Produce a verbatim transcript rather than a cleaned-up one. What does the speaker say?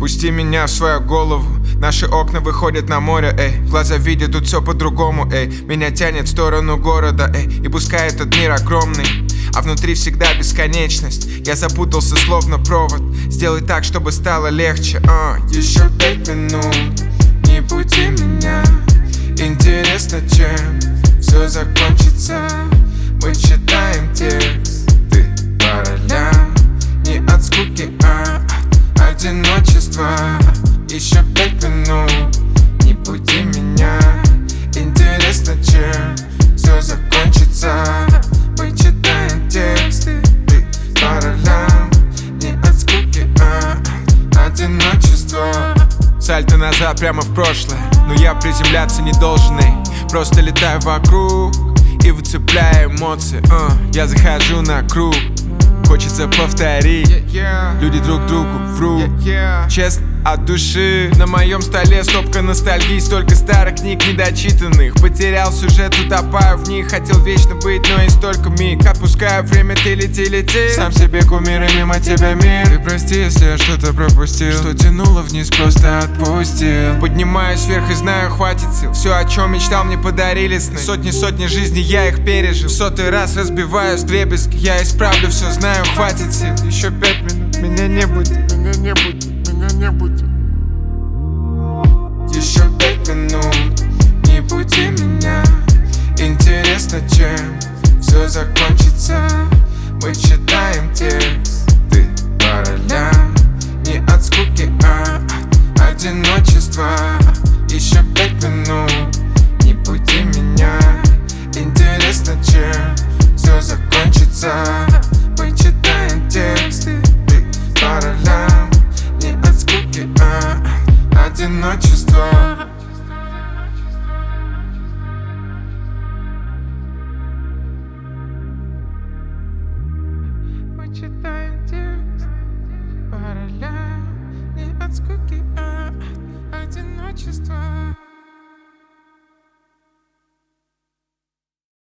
Впусти меня в свою голову. Наши окна выходят на море, эй. Глаза видят тут все по-другому, эй. Меня тянет в сторону города, эй. И пускай этот мир огромный, а внутри всегда бесконечность. Я запутался словно провод. Сделай так, чтобы стало легче, а. Еще пять минут, не буди меня. Интересно, чем все закончится. Мы читаем текст, ты по ролям. Не от скуки, а от одиночества. Еще пять минут, не буди меня. Интересно, чем все закончится. Мы читаем тексты, ты по ролям. Не от скуки, а от одиночества. Сальто назад прямо в прошлое, но я приземляться не должен, эй. Просто летаю вокруг и выцепляю эмоции, uh. Я захожу на круг, хочется повторить. Люди друг другу врут, честно, от души. На моем столе стопка ностальгии, столько старых книг недочитанных. Потерял сюжет, утопаю в них. Хотел вечно быть, но и столько миг. Отпускаю время, ты лети, лети. Сам себе кумир и мимо тебя мир. Ты прости, если я что-то пропустил. Что тянуло вниз, просто отпустил. Поднимаюсь вверх и знаю, хватит сил. Все, о чем мечтал, мне подарили сны. Сотни-сотни жизней я их пережил. В сотый раз разбиваюсь вдребезги. Я исправлю все, знаю, хватит сил. Еще пять минут, меня не будет, меня не будет. Не будь. Еще пять минут, не буди меня. Интересно, чем все закончится. Мы читаем текст, ты по ролям. Не от скуки, а от одиночества. Еще пять минут, не буди меня. Интересно, чем все закончится. Мы читаем тексты, ты по ролям. Не от скуки, а одиночество. Мы читаем